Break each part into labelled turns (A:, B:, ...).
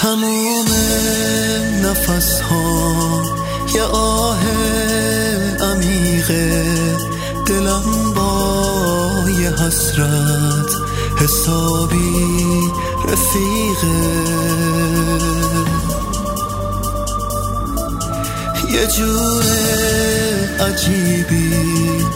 A: تموم نفس ها یه آه عمیقه، دلم با یه حسرت حسابی رفیقه. یه جور عجیبی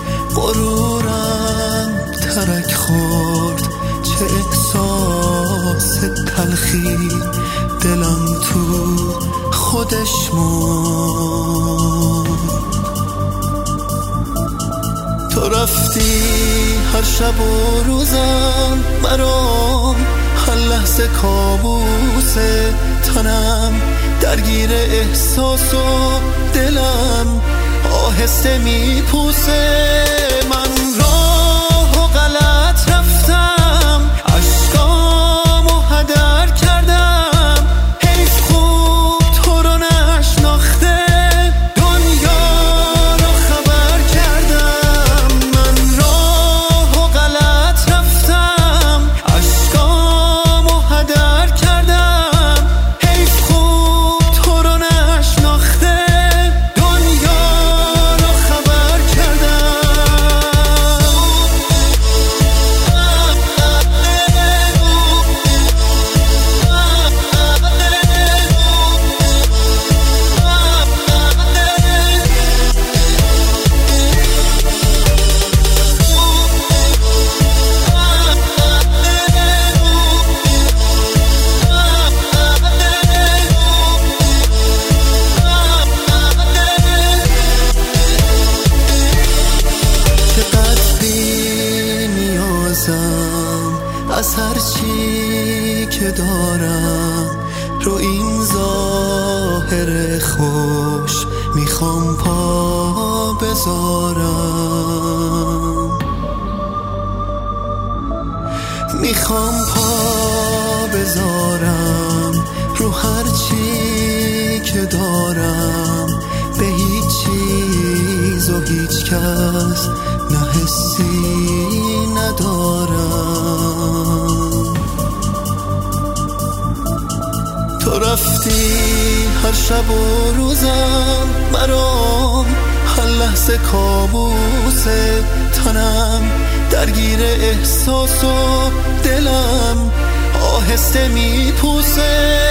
A: غرورم ترک خورد، چه احساس تلخی دلم تو خودش موند. تو رفتی هر شب و روزم برام، هر لحظه کابوسه، تنم درگیر احساس و دلم آهسته میپوسه. من راه و غلط رفتم، عشقامو هدر کردم، حیف خوب تو رو نشناخته دنیا رو خبر کردم. من راه و غلط رفتم، عشقامو هدر کردم، حیف خوب تو رو نشناخته دنیا رو خبر کردم. از هر چی که دارم رو این ظاهر خوش میخوام پا بذارم، میخوام پا بذارم رو هر چی که دارم، به هیچ چیز و هیچ کس نه حسی ندارم. تو رفتی هر شب و روزم برام، هر لحظه کابوسه، تنم درگیر احساس و دلم آهسته میپوسه.